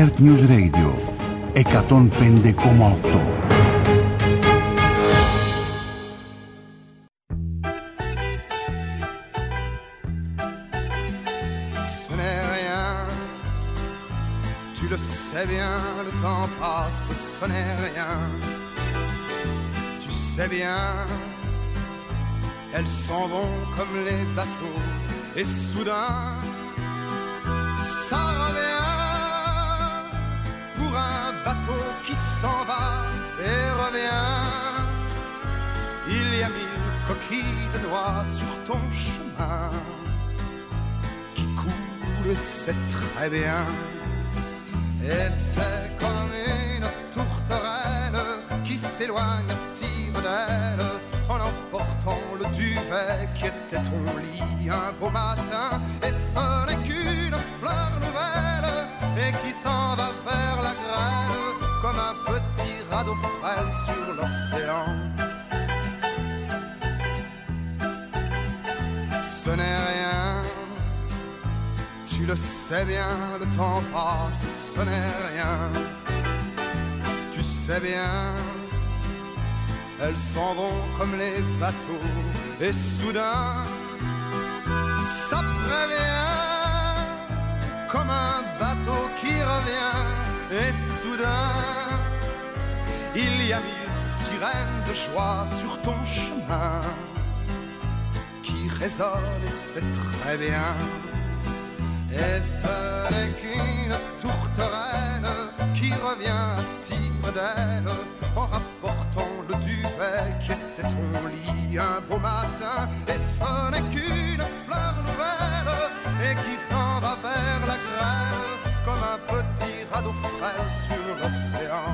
Earth News Radio 105,8. C'est bien, le temps passe, ce n'est rien. Tu sais bien, elles s'en vont comme les bateaux. Et soudain, ça revient pour un bateau qui s'en va et revient. Il y a 1000 coquilles de noix sur ton chemin qui coulent, c'est très bien. Et c'est comme une tourterelle qui s'éloigne à tire d'aile en emportant le duvet qui était ton lit un beau matin. Et ce n'est qu'une fleur nouvelle et qui s'en va vers la grêle comme un petit radeau frêle sur l'océan. Ce n'est rien. Tu le sais bien, le temps passe, ce n'est rien. Tu sais bien, elles s'en vont comme les bateaux. Et soudain, ça prévient comme un bateau qui revient. Et soudain, il y a 1000 sirènes de joie sur ton chemin qui résonnent et c'est très bien. Et ce n'est qu'une tourterelle qui revient à tire d'aile en rapportant le duvet qui était ton lit un beau matin. Et ce n'est qu'une fleur nouvelle et qui s'en va vers la grêle comme un petit radeau frêle sur l'océan.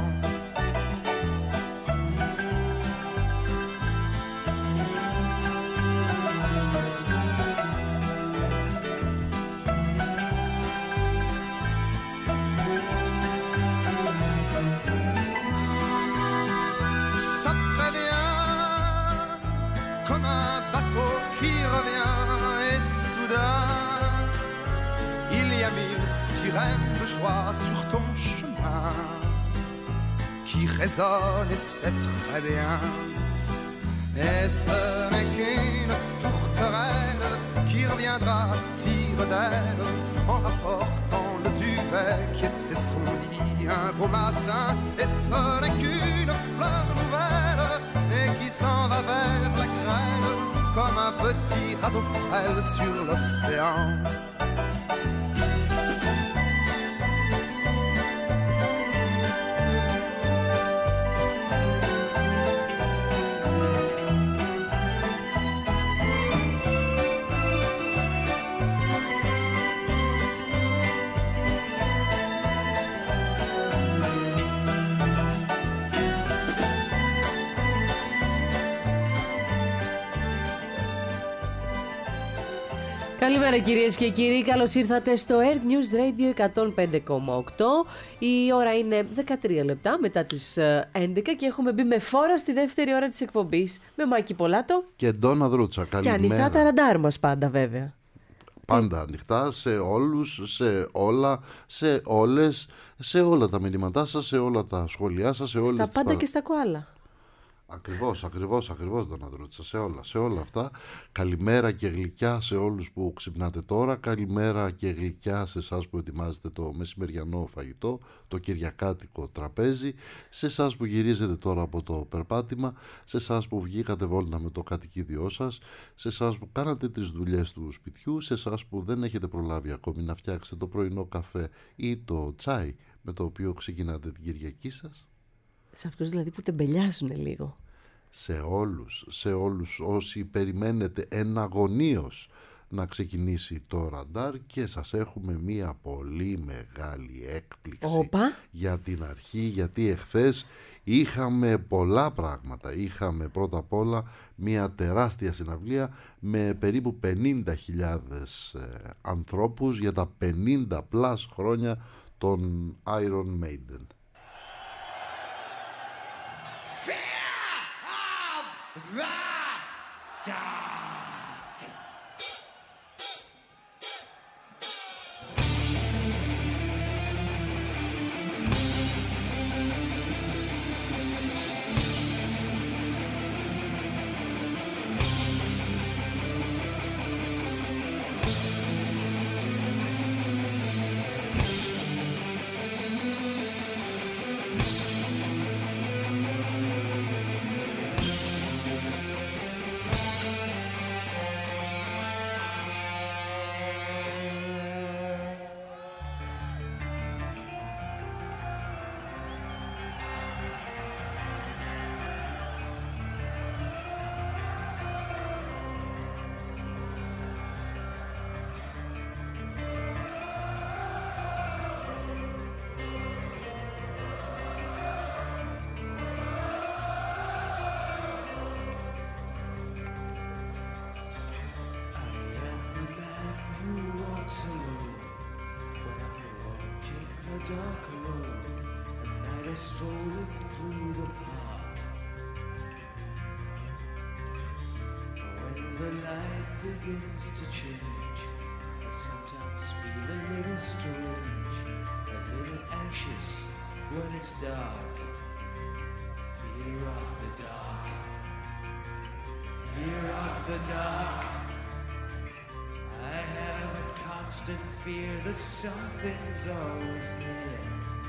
Qui revient et soudain il y a 1000 sirènes de joie sur ton chemin qui résonnent et c'est très bien. Et ce n'est qu'une tourterelle qui reviendra à tire d'aile en rapportant le duvet qui était son lit un beau matin. Et ce n'est qu'une fleur nouvelle et qui s'en va vers la grêle comme un petit radeau frêle sur l'océan. Καλημέρα κυρίες και κύριοι, καλώς ήρθατε στο Earth News Radio 105,8. Η ώρα είναι 13 λεπτά μετά τις 11 και έχουμε μπει με φόρα στη δεύτερη ώρα της εκπομπής με Μάκη Πολάτο και Ντόνα Δρούτσα. Καλημέρα. Και ανοιχτά τα ραντάρ μας πάντα βέβαια. Πάντα ανοιχτά σε όλους, σε όλα, σε όλες, σε όλα τα μηνύματά σας, σε όλα τα σχόλιά σας, σε όλες στα πάντα και στα κοάλα. Ακριβώς Ντόνα Δρούτσα, σε όλα αυτά. Καλημέρα και γλυκιά σε όλους που ξυπνάτε τώρα. Καλημέρα και γλυκιά σε εσάς που ετοιμάζετε το μεσημεριανό φαγητό, το κυριακάτικο τραπέζι, σε εσάς που γυρίζετε τώρα από το περπάτημα, σε εσάς που βγήκατε βόλτα με το κατοικίδιό σας, σε εσάς που κάνατε τις δουλειές του σπιτιού, σε εσάς που δεν έχετε προλάβει ακόμη να φτιάξετε το πρωινό καφέ ή το τσάι με το οποίο ξεκινάτε την Κυριακή σας. Σε αυτούς δηλαδή που τεμπελιάζουν λίγο. Σε όλους όσοι περιμένετε εναγωνίως να ξεκινήσει το ραντάρ και σας έχουμε μία πολύ μεγάλη έκπληξη για την αρχή, γιατί εχθές είχαμε πολλά πράγματα. Είχαμε πρώτα απ' όλα μία τεράστια συναυλία με περίπου 50.000 ανθρώπους για τα 50 πλάς χρόνια των Iron Maiden. The dark. dark road, at night I stroll through the park. When the light begins to change, I sometimes feel a little strange, a little anxious when it's dark. Fear of the dark, fear of the dark. I have a constant fear that something's always there.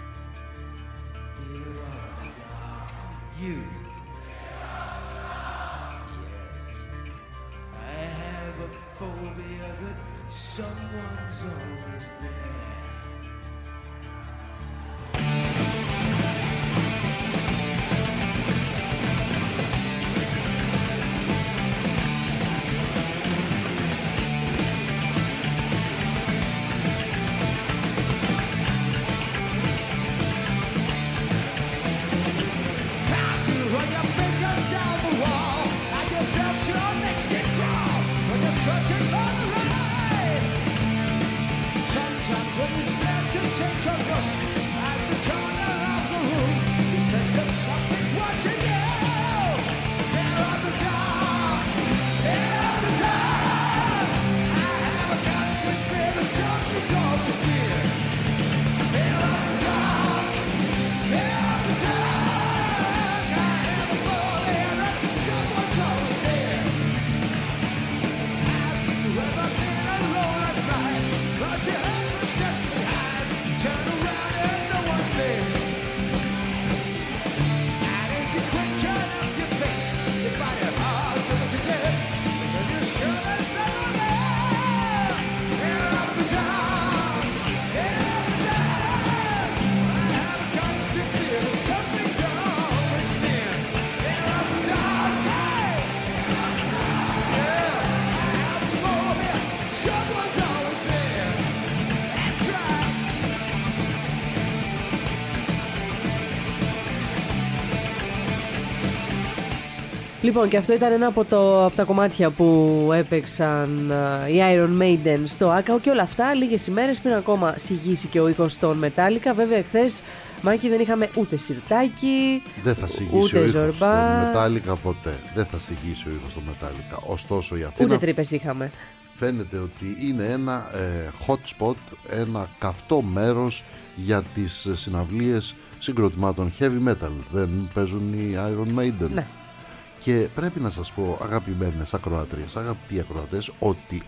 Fear of the dark. You. Yes. I have a phobia that someone's always there. Λοιπόν, και αυτό ήταν ένα από τα κομμάτια που έπαιξαν οι Iron Maiden στο Άκαο και όλα αυτά λίγες ημέρες πριν ακόμα συγγύσει και ο ήχος των Metallica. Βέβαια, εχθές, Μάκη, δεν είχαμε ούτε σιρτάκι, δεν θα συγγύσει ούτε ο ήχος ζορμπά. των Metallica ποτέ. Δεν θα συγγύσει ο ήχος των Metallica. Ωστόσο, η Αθήνα Ούτε τρύπες είχαμε. φαίνεται ότι είναι ένα hot spot, ένα καυτό μέρος για τις συναυλίες συγκροτημάτων heavy metal. Δεν παίζουν οι Iron Maiden. Ναι. Και πρέπει να σας πω, αγαπημένες ακροατρίες, αγαπητοί ακροατές, ότι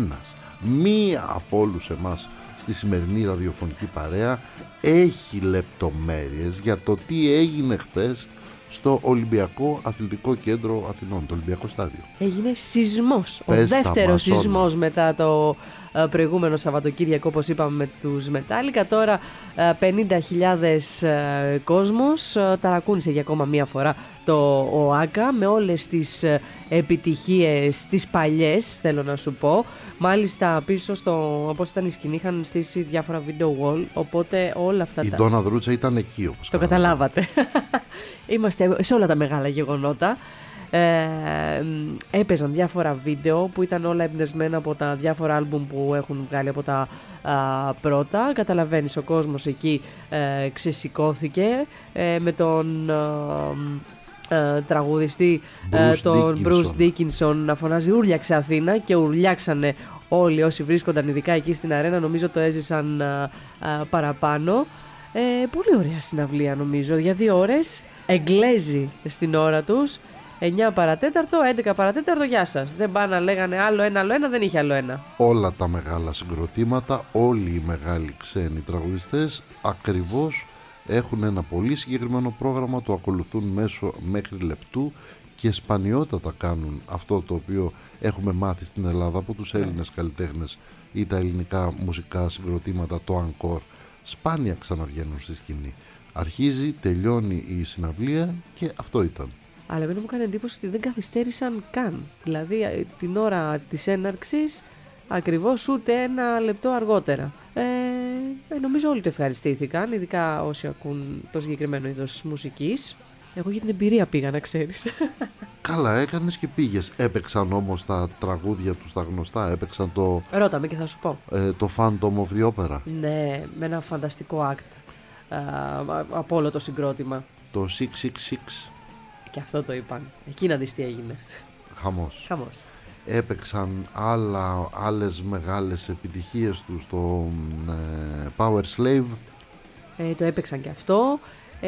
μία από όλους εμάς στη σημερινή ραδιοφωνική παρέα έχει λεπτομέρειες για το τι έγινε χθες στο Ολυμπιακό Αθλητικό Κέντρο Αθηνών, το Ολυμπιακό Στάδιο. Έγινε σεισμός, ο Πες τα δεύτερος μας όλα. σεισμός μετά το προηγούμενο Σαββατοκύριακο, όπως είπαμε, με τους Metallica. Τώρα 50.000 κόσμος ταρακούνησε για ακόμα μία φορά το ΟΑΚΑ με όλες τις επιτυχίες τις παλιές, θέλω να σου πω. Μάλιστα πίσω όπως ήταν η σκηνή είχαν στήσει διάφορα video wall, οπότε όλα αυτά Η Ντόνα Δρούτσα ήταν εκεί, όπως το καταλάβατε. Είμαστε σε όλα τα μεγάλα γεγονότα. Έπαιζαν διάφορα βίντεο που ήταν όλα εμπνευσμένα από τα διάφορα άλμπουμ που έχουν βγάλει από τα πρώτα. Καταλαβαίνεις, ο κόσμος εκεί ξεσηκώθηκε με τον τραγουδιστή τον Bruce Dickinson να φωνάζει «Ούρλιαξε Αθήνα», και ουρλιάξανε όλοι όσοι βρίσκονταν ειδικά εκεί στην αρένα. Νομίζω το έζησαν παραπάνω. Πολύ ωραία συναυλία, νομίζω, για 2 ώρες. Εγγλέζοι στην ώρα τους. 9 παρατέταρτο, 11 παρατέταρτο, γεια σας. Δεν πάνε να λέγανε άλλο ένα, δεν είχε άλλο ένα. Όλα τα μεγάλα συγκροτήματα, όλοι οι μεγάλοι ξένοι τραγουδιστές ακριβώς έχουν ένα πολύ συγκεκριμένο πρόγραμμα, το ακολουθούν μέχρι λεπτού και σπανιότατα κάνουν αυτό το οποίο έχουμε μάθει στην Ελλάδα από τους Έλληνες καλλιτέχνες ή τα ελληνικά μουσικά συγκροτήματα, το encore. Σπάνια ξαναβγαίνουν στη σκηνή. Αρχίζει, τελειώνει η συναυλία και αυτό ήταν. Αλλά εμένα μου κάνει εντύπωση ότι δεν καθυστέρησαν καν. Δηλαδή την ώρα της έναρξης ακριβώς ούτε 1 λεπτό αργότερα. Νομίζω όλοι το ευχαριστήθηκαν, ειδικά όσοι ακούν το συγκεκριμένο είδος μουσικής. Εγώ για την εμπειρία πήγα, να ξέρεις. Καλά έκανες και πήγες. Έπαιξαν όμως τα τραγούδια τους τα γνωστά, έπαιξαν το... Ρώτα με και θα σου πω. Το Phantom of the Opera. Ναι, με ένα φανταστικό act. από όλο το συγκρότημα. Το 666. Και αυτό το είπαν. Εκεί να δεις τι έγινε. Χαμός. Έπαιξαν άλλες μεγάλες επιτυχίες τους, το Power Slave. Το έπαιξαν και αυτό.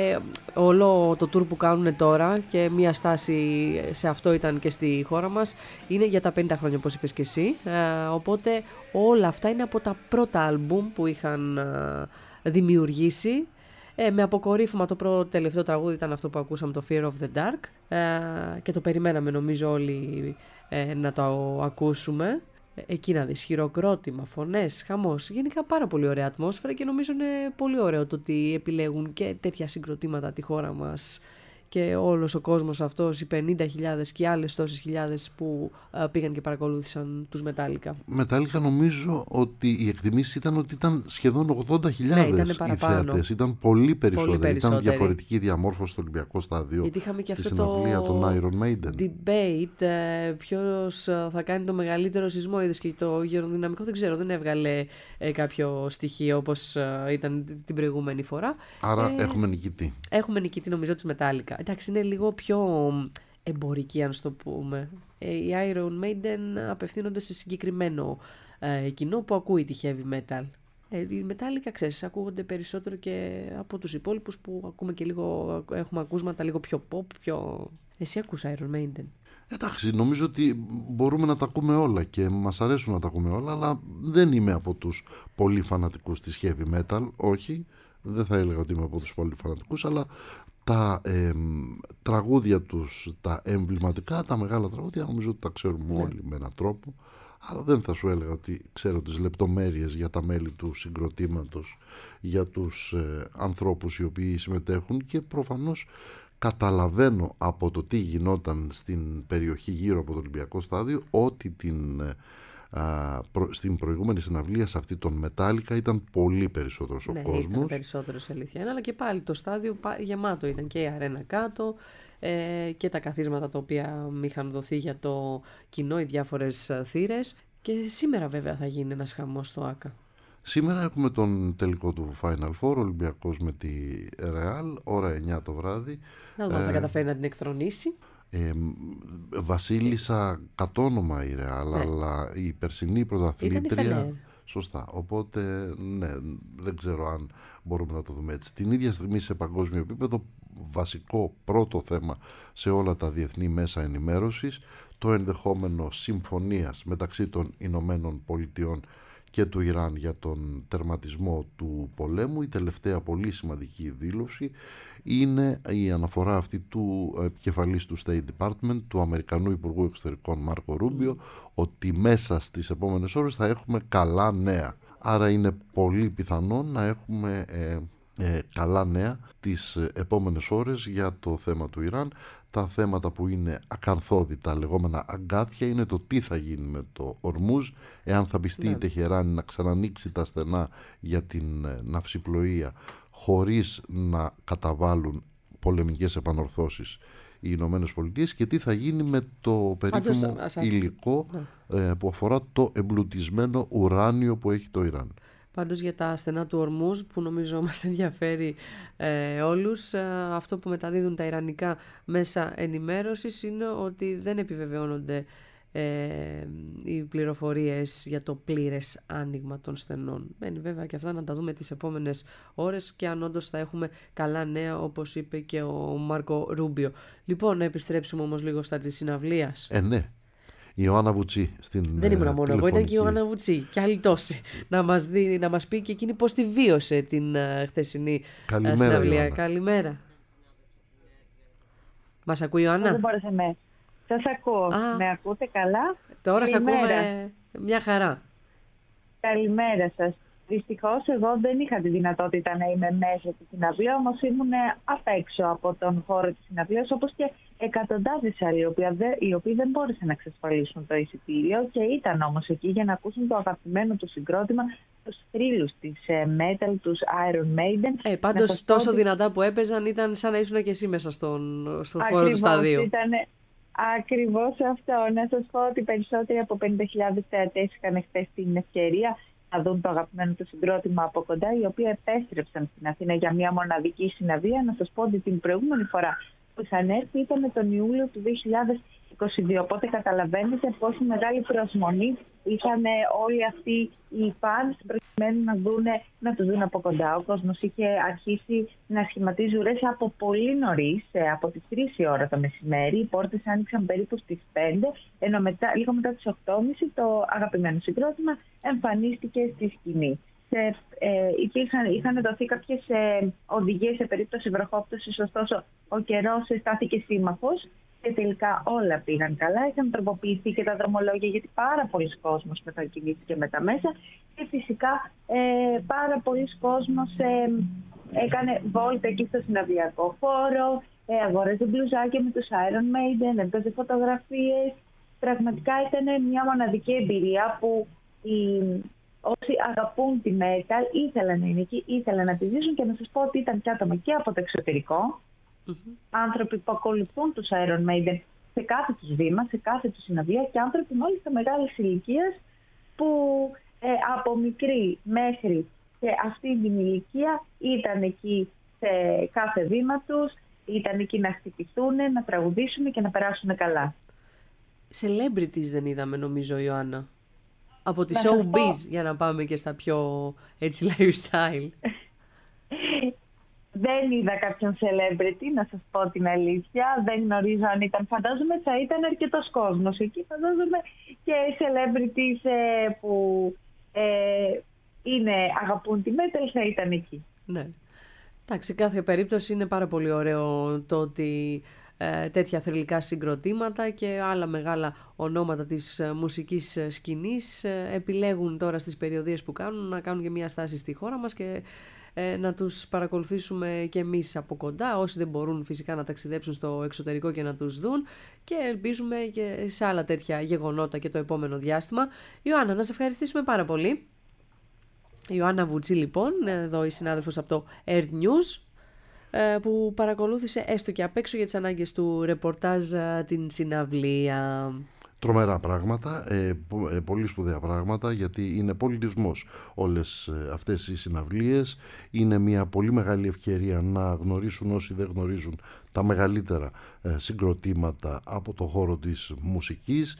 Όλο το tour που κάνουν τώρα, και μία στάση σε αυτό ήταν και στη χώρα μας, είναι για τα 50 χρόνια, όπως είπες και εσύ. Οπότε όλα αυτά είναι από τα πρώτα άλμπουμ που είχαν δημιουργήσει. Με αποκορύφωμα το πρώτο τελευταίο τραγούδι ήταν αυτό που ακούσαμε, το Fear of the Dark, και το περιμέναμε νομίζω όλοι να το ακούσουμε. Εκεί να δεις, χειροκρότημα, φωνές, χαμός. Γενικά πάρα πολύ ωραία ατμόσφαιρα, και νομίζω είναι πολύ ωραίο το ότι επιλέγουν και τέτοια συγκροτήματα τη χώρα μας και όλος ο κόσμος αυτός, οι 50.000 και άλλες τόσες χιλιάδες που πήγαν και παρακολούθησαν τους Metallica. Metallica, νομίζω ότι οι εκτιμήσεις ήταν ότι ήταν σχεδόν 80.000 οι θέατες. Ήταν πολύ περισσότεροι. Ήταν διαφορετική διαμόρφωση στο Ολυμπιακό Στάδιο. Γιατί είχαμε και στη αυτό συναυλία των Iron Maiden. Debate, ποιος θα κάνει το μεγαλύτερο σεισμό. Είδες, και το γεροδυναμικό δεν ξέρω, δεν έβγαλε κάποιο στοιχείο όπως ήταν την προηγούμενη φορά. Άρα έχουμε νικητή. Έχουμε νικητή, νομίζω, της Metallica. Εντάξει, είναι λίγο πιο εμπορική, αν το πούμε. Οι Iron Maiden απευθύνονται σε συγκεκριμένο κοινό που ακούει τη heavy metal. Οι Metallica, ξέρεις, ακούγονται περισσότερο και από τους υπόλοιπους που ακούμε και λίγο, έχουμε ακούσματα λίγο πιο pop, πιο... Εσύ ακούς Iron Maiden? Εντάξει, νομίζω ότι μπορούμε να τα ακούμε όλα και μας αρέσουν να τα ακούμε όλα, αλλά δεν είμαι από τους πολύ φανατικούς της heavy metal, όχι. Δεν θα έλεγα ότι είμαι από τους πολύ φανατικούς, αλλά τα τραγούδια τους, τα εμβληματικά, τα μεγάλα τραγούδια, νομίζω ότι τα ξέρουμε όλοι με έναν τρόπο, αλλά δεν θα σου έλεγα ότι ξέρω τις λεπτομέρειες για τα μέλη του συγκροτήματος, για τους ανθρώπους οι οποίοι συμμετέχουν, και προφανώς καταλαβαίνω από το τι γινόταν στην περιοχή γύρω από το Ολυμπιακό Στάδιο ότι στην προηγούμενη συναυλία, σε αυτή των Metallica, ήταν πολύ περισσότερος ο κόσμος. Ήταν περισσότερος, αλήθεια είναι, αλλά και πάλι το στάδιο γεμάτο ήταν, και η αρένα κάτω και τα καθίσματα τα οποία είχαν δοθεί για το κοινό, οι διάφορες θύρες. Και σήμερα βέβαια θα γίνει ένας χαμός στο ΆΚΑ. Σήμερα έχουμε τον τελικό του Final Four, Ολυμπιακός με τη Real, ώρα 9 το βράδυ. Να δούμε αν θα καταφέρει να την εκθρονήσει. Βασίλισσα κατ' όνομα η Real, αλλά η περσινή πρωταθλήτρια. Σωστά. Οπότε, ναι, δεν ξέρω αν μπορούμε να το δούμε έτσι. Την ίδια στιγμή, σε παγκόσμιο επίπεδο, βασικό πρώτο θέμα σε όλα τα διεθνή μέσα ενημέρωσης, το ενδεχόμενο συμφωνίας μεταξύ των Ηνωμένων Πολιτειών και του Ιράν για τον τερματισμό του πολέμου. Η τελευταία πολύ σημαντική δήλωση είναι η αναφορά αυτή του επικεφαλής του State Department, του Αμερικανού Υπουργού Εξωτερικών Μάρκο Ρούμπιο, ότι μέσα στις επόμενες ώρες θα έχουμε καλά νέα. Άρα είναι πολύ πιθανό να έχουμε καλά νέα τις επόμενες ώρες για το θέμα του Ιράν. Τα θέματα που είναι ακαθόδη, τα λεγόμενα αγκάθια, είναι το τι θα γίνει με το Ορμούζ, εάν θα πιστεί η Τεχεράνη να ξανανοίξει τα στενά για την ναυσιπλοεία χωρίς να καταβάλουν πολεμικές επανορθώσεις οι Ηνωμένες Πολιτείες, και τι θα γίνει με το περίφημο υλικό που αφορά το εμπλουτισμένο ουράνιο που έχει το Ιράν. Πάντως, για τα στενά του Ορμούζ, που νομίζω μας ενδιαφέρει όλους, αυτό που μεταδίδουν τα ιρανικά μέσα ενημέρωσης είναι ότι δεν επιβεβαιώνονται οι πληροφορίες για το πλήρες άνοιγμα των στενών. Μένει βέβαια και αυτά να τα δούμε τις επόμενες ώρες, και αν όντως θα έχουμε καλά νέα, όπως είπε και ο Μάρκο Ρούμπιο. Λοιπόν, να επιστρέψουμε όμως λίγο στα της συναυλίας. Ναι. Η Ιωάννα Βουτσί στην Δεν ήμουν μόνο εγώ, ήταν και η Ιωάννα Βουτσί και άλλοι τόσοι. Να μας πει και εκείνη πώς τη βίωσε την χθεσινή συναυλία. Ιωάννα. Καλημέρα. Μας ακούει η Ιωάννα? Δεν μπόρεσε με. Σας ακούω. Με ακούτε καλά? Τώρα σε ακούμε μια χαρά. Καλημέρα σας. Δυστυχώς εγώ δεν είχα τη δυνατότητα να είμαι μέσα στη συναυλία, όμως ήμουν απ' έξω από τον χώρο της συναυλίας, όπως και εκατοντάδες άλλοι, οι οποίοι δεν μπόρεσαν να εξασφαλίσουν το εισιτήριο και ήταν όμως εκεί για να ακούσουν το αγαπημένο του συγκρότημα, τους θρύλους της metal, τους Iron Maiden. Πάντως τόσο δυνατά που έπαιζαν, ήταν σαν να ήσουν και εσύ μέσα στον χώρο του σταδίου. Ήτανε ακριβώς αυτό. Να σας πω ότι περισσότεροι από 50.000 θεατές είχαν χθες την ευκαιρία να δουν το αγαπημένο του συγκρότημα από κοντά, οι οποίοι επέστρεψαν στην Αθήνα για μια μοναδική συναυλία. Να σας πω ότι την προηγούμενη φορά που είχαν έρθει ήταν τον Ιούλιο του 2022. Οπότε καταλαβαίνετε πόση μεγάλη προσμονή είχαν όλοι αυτοί οι fans προκειμένου να τους δουν από κοντά. Ο κόσμος είχε αρχίσει να σχηματίζει ουρές από πολύ νωρίς, από τις 3 η ώρα το μεσημέρι. Οι πόρτες άνοιξαν περίπου στις 5, ενώ λίγο μετά τις 8.30 το αγαπημένο συγκρότημα εμφανίστηκε στη σκηνή. Είχαν δοθεί κάποιες οδηγίες σε περίπτωση βροχόπτωσης, ωστόσο ο καιρός στάθηκε σύμμαχος και τελικά όλα πήγαν καλά. Είχαν τροποποιηθεί και τα δρομολόγια, γιατί πάρα πολλοί κόσμος μετακινήθηκε με τα μέσα και φυσικά πάρα πολλοί κόσμος έκανε βόλτα εκεί στο συναυλιακό χώρο, αγόραζε μπλουζάκια με τους Iron Maiden, έβγαζε φωτογραφίες. Πραγματικά ήταν μια μοναδική εμπειρία που όσοι αγαπούν τη metal ήθελαν να είναι εκεί, ήθελαν να τη ζήσουν, και να σας πω ότι ήταν και άτομα και από το εξωτερικό, άνθρωποι που ακολουθούν τους Iron Maiden σε κάθε τους βήμα, σε κάθε τους συναυλία, και άνθρωποι μάλιστα μεγάλης ηλικίας που από μικρή μέχρι και αυτή την ηλικία ήταν εκεί σε κάθε βήμα τους, ήταν εκεί να χτυπηθούν, να τραγουδήσουν και να περάσουν καλά. Celebrities δεν είδαμε, νομίζω, Ιωάννα. Από τη showbiz, για να πάμε και στα πιο έτσι lifestyle. Δεν είδα κάποιον celebrity, να σας πω την αλήθεια. Δεν γνωρίζω αν ήταν. Φαντάζομαι θα ήταν αρκετός κόσμος εκεί. Φαντάζομαι και celebrities που αγαπούν τη metal θα ήταν εκεί. Ναι. Εντάξει, κάθε περίπτωση είναι πάρα πολύ ωραίο το ότι τέτοια θρυλικά συγκροτήματα και άλλα μεγάλα ονόματα της μουσικής σκηνής επιλέγουν τώρα στις περιοδίες που κάνουν να κάνουν και μια στάση στη χώρα μας και να τους παρακολουθήσουμε και εμείς από κοντά, όσοι δεν μπορούν φυσικά να ταξιδέψουν στο εξωτερικό και να τους δουν, και ελπίζουμε και σε άλλα τέτοια γεγονότα και το επόμενο διάστημα. Ιωάννα, να σε ευχαριστήσουμε πάρα πολύ. Ιωάννα Βουτσί, λοιπόν, εδώ η συνάδελφος από το Earth News, που παρακολούθησε έστω και απ' έξω για τις ανάγκες του ρεπορτάζ την συναυλία. Τρομερά πράγματα, πολύ σπουδαία πράγματα, γιατί είναι πολιτισμός όλες αυτές οι συναυλίες. Είναι μια πολύ μεγάλη ευκαιρία να γνωρίσουν όσοι δεν γνωρίζουν τα μεγαλύτερα συγκροτήματα από το χώρο της μουσικής.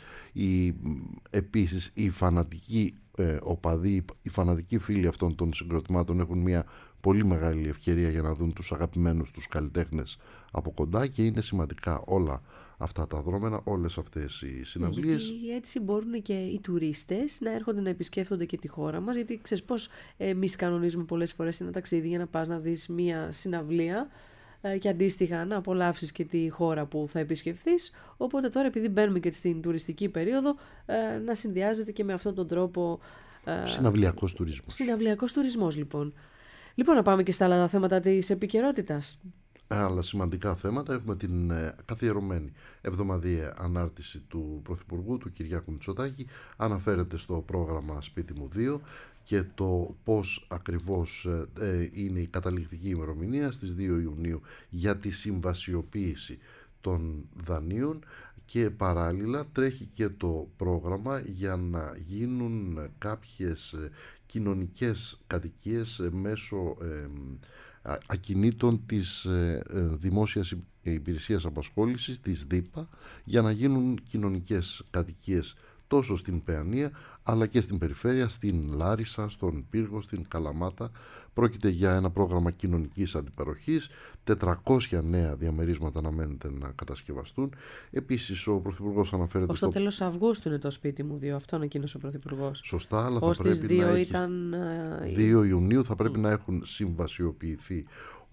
Επίσης οι φανατικοί οπαδοί, οι φανατικοί φίλοι αυτών των συγκροτημάτων έχουν μια πολύ μεγάλη ευκαιρία για να δουν τους αγαπημένους τους καλλιτέχνες από κοντά, και είναι σημαντικά όλα αυτά τα δρόμενα, όλες αυτές οι συναυλίες. Γιατί έτσι μπορούν και οι τουρίστες να έρχονται να επισκέφτονται και τη χώρα μας, γιατί ξέρεις πώς εμείς κανονίζουμε πολλές φορές ένα ταξίδι για να πας να δεις μια συναυλία και αντίστοιχα να απολαύσεις και τη χώρα που θα επισκεφθείς. Οπότε τώρα, επειδή μπαίνουμε και στην τουριστική περίοδο, να συνδυάζεται και με αυτόν τον τρόπο συναυλιακός τουρισμός. Συναυλιακός τουρισμός, λοιπόν. Λοιπόν, να πάμε και στα άλλα θέματα της επικαιρότητας. Άλλα σημαντικά θέματα. Έχουμε την καθιερωμένη εβδομαδιαία ανάρτηση του Πρωθυπουργού, του Κυριάκου Μητσοτάκη. Αναφέρεται στο πρόγραμμα Σπίτι μου 2 και το πώς ακριβώς είναι η καταληκτική ημερομηνία στις 2 Ιουνίου για τη συμβασιοποίηση των δανείων, και παράλληλα τρέχει και το πρόγραμμα για να γίνουν κάποιες κοινωνικές κατοικίες μέσω ακινήτων της Δημόσιας Υπηρεσίας Απασχόλησης, της ΔΥΠΑ, για να γίνουν κοινωνικές κατοικίες τόσο στην Παιανία αλλά και στην περιφέρεια, στην Λάρισα, στον Πύργο, στην Καλαμάτα. Πρόκειται για ένα πρόγραμμα κοινωνικής αντιπαροχής, 400 νέα διαμερίσματα αναμένεται να κατασκευαστούν. Επίσης ο Πρωθυπουργός αναφέρεται στο τέλος Αυγούστου είναι το Σπίτι μου 2, αυτό ανακοίνωσε ο Πρωθυπουργός. Σωστά, αλλά θα πρέπει να έχει 2 Ιουνίου θα πρέπει να έχουν συμβασιοποιηθεί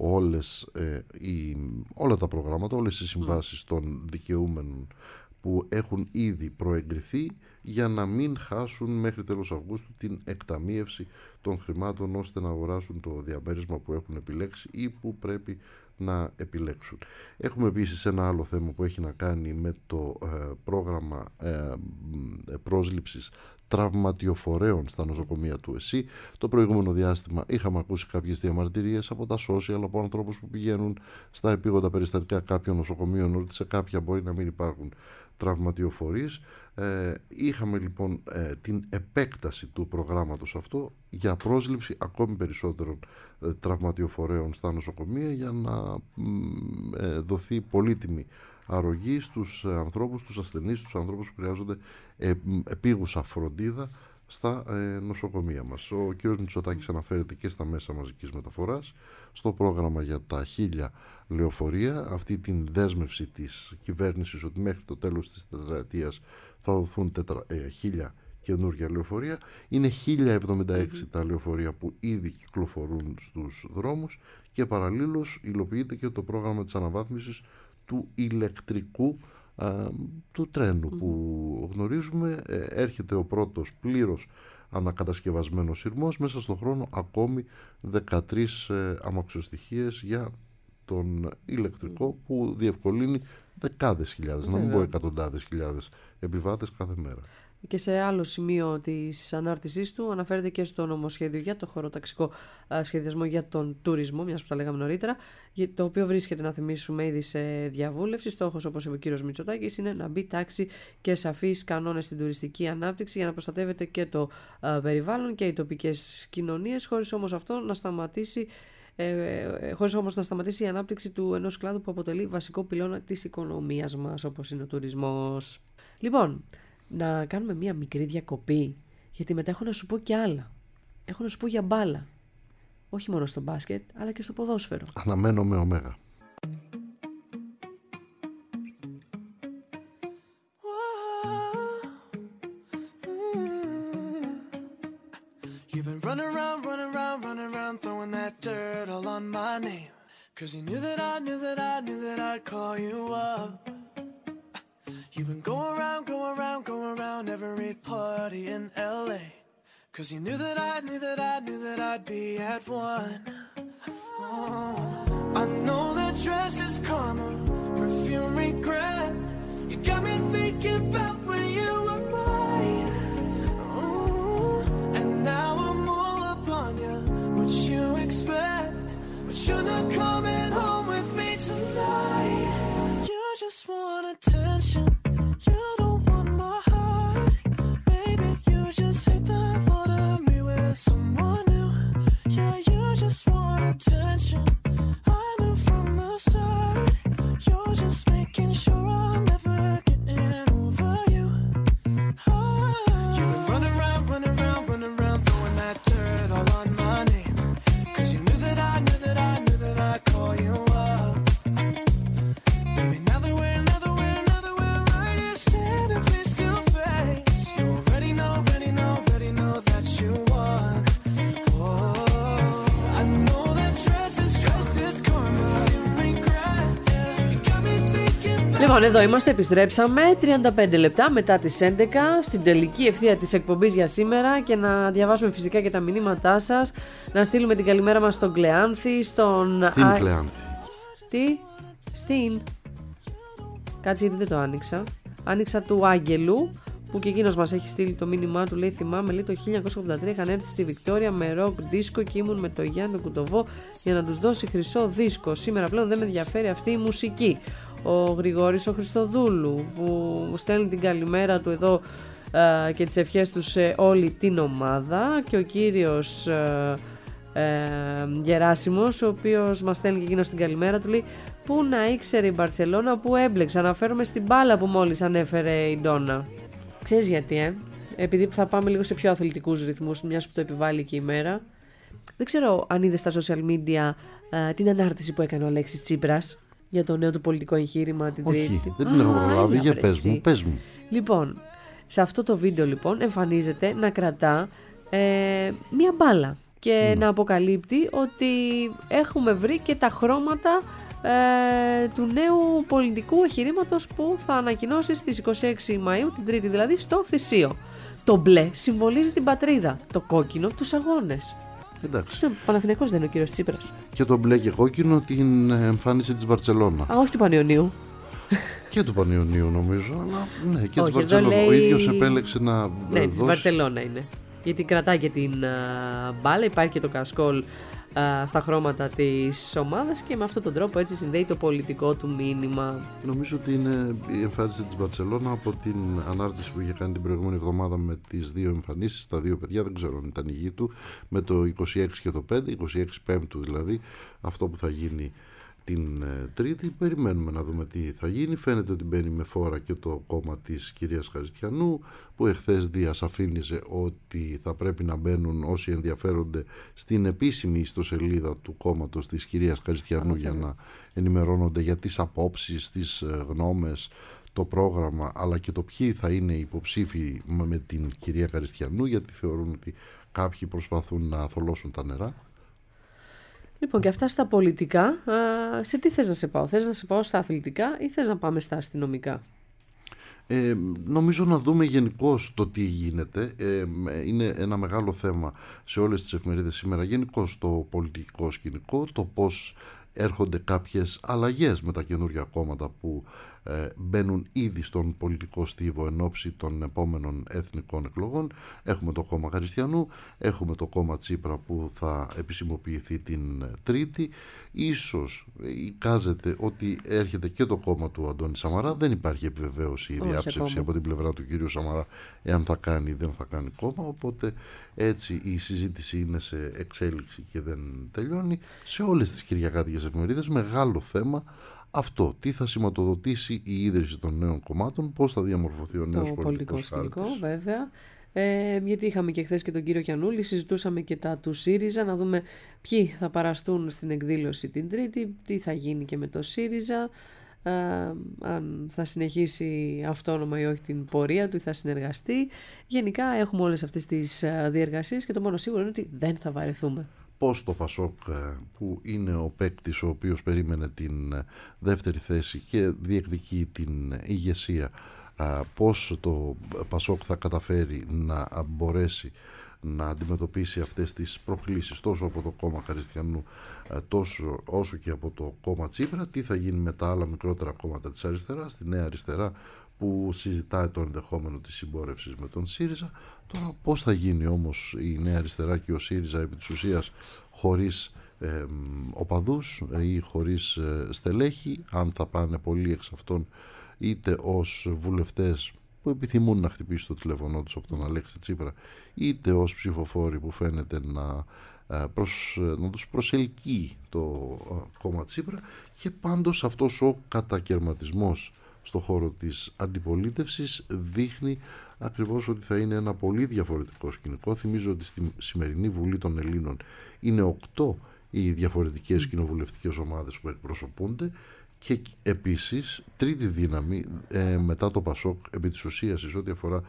όλα τα προγράμματα, όλες οι συμβάσεις των δικαιούμενων που έχουν ήδη προεγκριθεί, για να μην χάσουν μέχρι τέλος Αυγούστου την εκταμείευση των χρημάτων ώστε να αγοράσουν το διαμέρισμα που έχουν επιλέξει ή που πρέπει να επιλέξουν. Έχουμε επίσης ένα άλλο θέμα που έχει να κάνει με το πρόγραμμα πρόσληψης τραυματιοφορέων στα νοσοκομεία του ΕΣΥ. Το προηγούμενο διάστημα είχαμε ακούσει κάποιες διαμαρτυρίες από τα social, από ανθρώπους που πηγαίνουν στα επίγοντα περιστατικά κάποιων νοσοκομείων, ότι σε κάποια μπορεί να μην υπάρχουν τραυματιοφορείς. Είχαμε λοιπόν την επέκταση του προγράμματος αυτό για πρόσληψη ακόμη περισσότερων τραυματιοφορέων στα νοσοκομεία, για να δοθεί πολύτιμη αρρωγή στους ανθρώπους, στους ασθενείς, στους ανθρώπους που χρειάζονται επίγουσα φροντίδα στα νοσοκομεία μας. Ο κ. Μητσοτάκης αναφέρεται και στα μέσα μαζικής μεταφοράς, στο πρόγραμμα για τα 1000 λεωφορεία, αυτή την δέσμευση της κυβέρνησης ότι μέχρι το τέλος της τετραετίας θα δοθούν 1000 καινούργια λεωφορεία. Είναι 1076 τα λεωφορεία που ήδη κυκλοφορούν στους δρόμους, και παραλλήλως υλοποιείται και το πρόγραμμα της αναβάθμισης του ηλεκτρικού του τρένου που γνωρίζουμε. Έρχεται ο πρώτος πλήρως ανακατασκευασμένος σειρμός, μέσα στον χρόνο ακόμη 13 αμαξοστοιχίες για τον ηλεκτρικό, που διευκολύνει δεκάδες χιλιάδες, να μην πω εκατοντάδες χιλιάδες επιβάτες κάθε μέρα. Και σε άλλο σημείο της ανάρτησής του αναφέρεται και στο νομοσχέδιο για το χωροταξικό σχεδιασμό για τον τουρισμό, μιας που τα λέγαμε νωρίτερα, το οποίο βρίσκεται, να θυμίσουμε, ήδη σε διαβούλευση. Στόχος, όπως είπε ο κύριος Μητσοτάκης, είναι να μπει τάξη και σαφείς κανόνες στην τουριστική ανάπτυξη, για να προστατεύεται και το περιβάλλον και οι τοπικές κοινωνίες, χωρίς όμως να σταματήσει η ανάπτυξη του ενός κλάδου που αποτελεί βασικό πυλώνα της οικονομίας μας, όπως είναι ο τουρισμός. Λοιπόν, να κάνουμε μία μικρή διακοπή, γιατί μετά έχω να σου πω και άλλα. Έχω να σου πω για μπάλα. Όχι μόνο στο μπάσκετ, αλλά και στο ποδόσφαιρο. Αναμένω με ωμέγα. You've been running around, throwing that dirt all on my name. 'Cause you knew that I'd call you up. You've been going around every party in LA. 'Cause you knew that I'd be at one. Oh, I know that dress is karma, perfume regret. You got me thinking about when you were mine. Oh, and now I'm all up on you. What you expect? But you're not coming home with me tonight. You just want attention. You don't want my heart. Maybe you just hate the thought of me with someone new. Yeah, you just want attention. I knew from the start. You're just making sure I'm never getting over you. You've been running around, throwing that dirt all on my name. 'Cause you knew that I'd call you up. Baby, now that we're right here standing face to face, you already know that you won. Oh, I know that dress is karma, you regret. You got me thinking. Λοιπόν, εδώ είμαστε, επιστρέψαμε 35 λεπτά μετά τις 11 στην τελική ευθεία της εκπομπής για σήμερα, και να διαβάσουμε φυσικά και τα μηνύματά σας. Να στείλουμε την καλημέρα μας στον Κλεάνθη, Στην Κλεάνθη. Τι? Στην. Κάτσε, γιατί δεν το άνοιξα. Άνοιξα του Άγγελου, που και εκείνος μας έχει στείλει το μήνυμά του. Λέει, θυμάμαι, λέει, το 1983 είχαν έρθει στη Βικτόρια με ροκ δίσκο και ήμουν με το Γιάννη τον Κουτοβό για να τους δώσει χρυσό δίσκο. Σήμερα πλέον δεν με ενδιαφέρει αυτή η μουσική. Ο Γρηγόρης ο Χριστοδούλου, που στέλνει την καλημέρα του εδώ και τις ευχές του σε όλη την ομάδα, και ο κύριος Γεράσιμος, ο οποίος μας στέλνει και εκείνος την καλημέρα του. Λέει, πού να ήξερε η Μπαρτσελώνα που έμπλεξε. Αναφέρομαι στην μπάλα που μόλις ανέφερε η Ντόνα. Ξέρεις γιατί, επειδή θα πάμε λίγο σε πιο αθλητικούς ρυθμούς, μιας που το επιβάλλει και η μέρα. Δεν ξέρω αν είδες στα social media την ανάρτηση που έκανε ο Αλέξης Τσίπρας για το νέο του πολιτικό εγχείρημα την Τρίτη. Όχι, δεν την έχω προλάβει. Για πες μου. Λοιπόν, σε αυτό το βίντεο λοιπόν εμφανίζεται να κρατά μία μπάλα και να αποκαλύπτει ότι έχουμε βρει και τα χρώματα του νέου πολιτικού εγχειρήματος που θα ανακοινώσει στις 26 Μαΐου, την Τρίτη δηλαδή, στο Θησίο. Το μπλε συμβολίζει την πατρίδα, το κόκκινο τους αγώνες. Εντάξει. Παναθηναϊκός δεν είναι ο κύριος Τσίπρας. Και το μπλε και κόκκινο την εμφάνιση της Μπαρτσελώνα. Α, όχι του Πανιωνίου. Και του Πανιωνίου νομίζω, αλλά ναι, και όχι, της Μπαρτσελώνα. λέει... Ο ίδιος επέλεξε να ναι, δώσει. της Μπαρτσελώνα είναι. Γιατί κρατάει και την μπάλα, υπάρχει και το κασκόλ στα χρώματα της ομάδας και με αυτόν τον τρόπο έτσι συνδέει το πολιτικό του μήνυμα. Νομίζω ότι είναι η εμφάνιση της Μπαρσελόνα από την ανάρτηση που είχε κάνει την προηγούμενη εβδομάδα με τις δύο εμφανίσεις, τα δύο παιδιά, δεν ξέρω αν ήταν η γη του, με το 26 και το 5, 26 Πέμπτου δηλαδή, αυτό που θα γίνει την Τρίτη. Περιμένουμε να δούμε τι θα γίνει. Φαίνεται ότι μπαίνει με φόρα και το κόμμα της κυρίας Χαριστιανού, που εχθές διασαφήνιζε ότι θα πρέπει να μπαίνουν όσοι ενδιαφέρονται στην επίσημη ιστοσελίδα του κόμματος της κυρίας Χαριστιανού για να ενημερώνονται για τις απόψεις, τις γνώμες, το πρόγραμμα, αλλά και το ποιοι θα είναι υποψήφοι με την κυρία Χαριστιανού, γιατί θεωρούν ότι κάποιοι προσπαθούν να θολώσουν τα νερά. Λοιπόν, και αυτά στα πολιτικά. Σε τι θες να σε πάω? Θες να σε πάω στα αθλητικά ή θες να πάμε στα αστυνομικά? Νομίζω να δούμε γενικώς το τι γίνεται. Είναι ένα μεγάλο θέμα σε όλες τις εφημερίδες σήμερα γενικώς το πολιτικό σκηνικό, το πώς έρχονται κάποιες αλλαγές με τα καινούργια κόμματα που μπαίνουν ήδη στον πολιτικό στίβο εν ώψη των επόμενων εθνικών εκλογών. Έχουμε το κόμμα Χαριστιανού, έχουμε το κόμμα Τσίπρα που θα επισημοποιηθεί την Τρίτη. Ίσως εικάζεται ότι έρχεται και το κόμμα του Αντώνη Σαμαρά. Δεν υπάρχει επιβεβαίωση ή διάψευση από την πλευρά του κυρίου Σαμαρά εάν θα κάνει ή δεν θα κάνει κόμμα, οπότε έτσι η συζήτηση είναι σε εξέλιξη και δεν τελειώνει. Σε όλες τις κυριακάτικες εφημερίδες μεγάλο θέμα αυτό, τι θα σηματοδοτήσει η ίδρυση των νέων κομμάτων, πώς θα διαμορφωθεί ο νέος πολιτικός χάρτης. Βέβαια. Γιατί είχαμε και χθες και τον κύριο Κιανούλη, συζητούσαμε και τα του ΣΥΡΙΖΑ, να δούμε ποιοι θα παραστούν στην εκδήλωση την Τρίτη, τι θα γίνει και με το ΣΥΡΙΖΑ, αν θα συνεχίσει αυτόνομα ή όχι την πορεία του ή θα συνεργαστεί. Γενικά έχουμε όλες αυτές τις διεργασίες και το μόνο σίγουρο είναι ότι δεν θα βαρεθούμε. Πώς το Πασόκ, που είναι ο παίκτης ο οποίος περίμενε την δεύτερη θέση και διεκδικεί την ηγεσία, πώς το Πασόκ θα καταφέρει να μπορέσει να αντιμετωπίσει αυτές τις προκλήσεις τόσο από το κόμμα Χαριστιανού όσο και από το κόμμα Τσίπρα, τι θα γίνει με τα άλλα μικρότερα κόμματα της αριστεράς, τη Νέα Αριστερά που συζητάει το ενδεχόμενο της συμπόρευσης με τον ΣΥΡΙΖΑ. Τώρα πώς θα γίνει όμως η Νέα Αριστερά και ο ΣΥΡΙΖΑ επί της ουσίας χωρίς οπαδούς ή χωρίς στελέχη, αν θα πάνε πολλοί εξ αυτών είτε ως βουλευτές που επιθυμούν να χτυπήσει το τηλέφωνο τους από τον Αλέξη Τσίπρα, είτε ως ψηφοφόροι που φαίνεται να τους προσελκύει το κόμμα Τσίπρα. Και πάντως αυτός ο κατακαιρματισμός στο χώρο της αντιπολίτευσης δείχνει ακριβώς ότι θα είναι ένα πολύ διαφορετικό σκηνικό. Θυμίζω ότι στη σημερινή Βουλή των Ελλήνων είναι 8 οι διαφορετικές κοινοβουλευτικές ομάδες που εκπροσωπούνται. Και επίσης τρίτη δύναμη μετά το Πασόκ επί της ουσίας ό,τι αφορά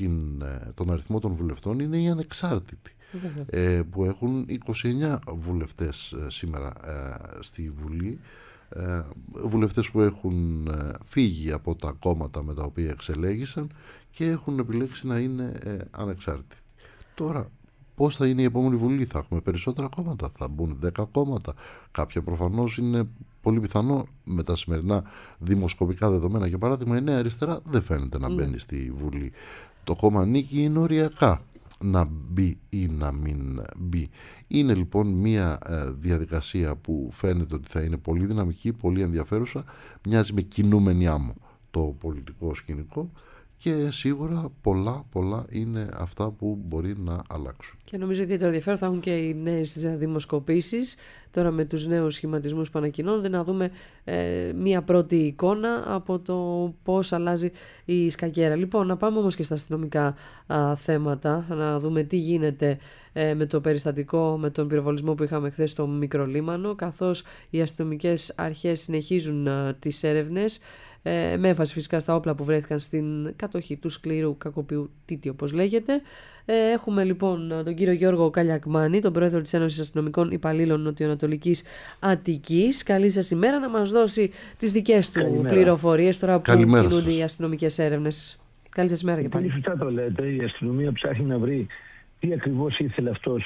τον αριθμό των βουλευτών είναι οι ανεξάρτητοι, που έχουν 29 βουλευτές σήμερα στη Βουλή, βουλευτές που έχουν φύγει από τα κόμματα με τα οποία εξελέγησαν και έχουν επιλέξει να είναι ανεξάρτητοι. Τώρα πώς θα είναι η επόμενη Βουλή? Θα έχουμε περισσότερα κόμματα, θα μπουν 10 κόμματα, κάποια προφανώς είναι πολύ πιθανό με τα σημερινά δημοσκοπικά δεδομένα. Για παράδειγμα η Νέα Αριστερά δεν φαίνεται να μπαίνει στη Βουλή. Το κόμμα Νίκη είναι οριακά να μπει ή να μην μπει. Είναι λοιπόν μια διαδικασία που φαίνεται ότι θα είναι πολύ δυναμική, πολύ ενδιαφέρουσα, μοιάζει με κινούμενη άμμο το πολιτικό σκηνικό. Και σίγουρα πολλά είναι αυτά που μπορεί να αλλάξουν. Και νομίζω ότι το ενδιαφέρον θα έχουν και οι νέες δημοσκοπήσεις τώρα με τους νέους σχηματισμούς που ανακοινώνονται, να δούμε μία πρώτη εικόνα από το πώς αλλάζει η σκακέρα. Λοιπόν, να πάμε όμως και στα αστυνομικά θέματα, να δούμε τι γίνεται με το περιστατικό, με τον πυροβολισμό που είχαμε χθες στο Μικρολίμανο, καθώς οι αστυνομικές αρχές συνεχίζουν τις έρευνες με έμφαση φυσικά στα όπλα που βρέθηκαν στην κατοχή του σκληρού κακοποιού Τίτη, όπως λέγεται. Έχουμε λοιπόν τον κύριο Γιώργο Καλιακμάνη, τον πρόεδρο της Ένωσης Αστυνομικών Υπαλλήλων Νοτιοανατολικής Αττικής. Καλή σας ημέρα, να μας δώσει τις δικές του πληροφορίες τώρα που κινούνται οι αστυνομικές έρευνες. Καλή σας ημέρα και πάλι. Πολύ σωστά το λέτε. Η αστυνομία ψάχνει να βρει τι ακριβώς ήθελε αυτός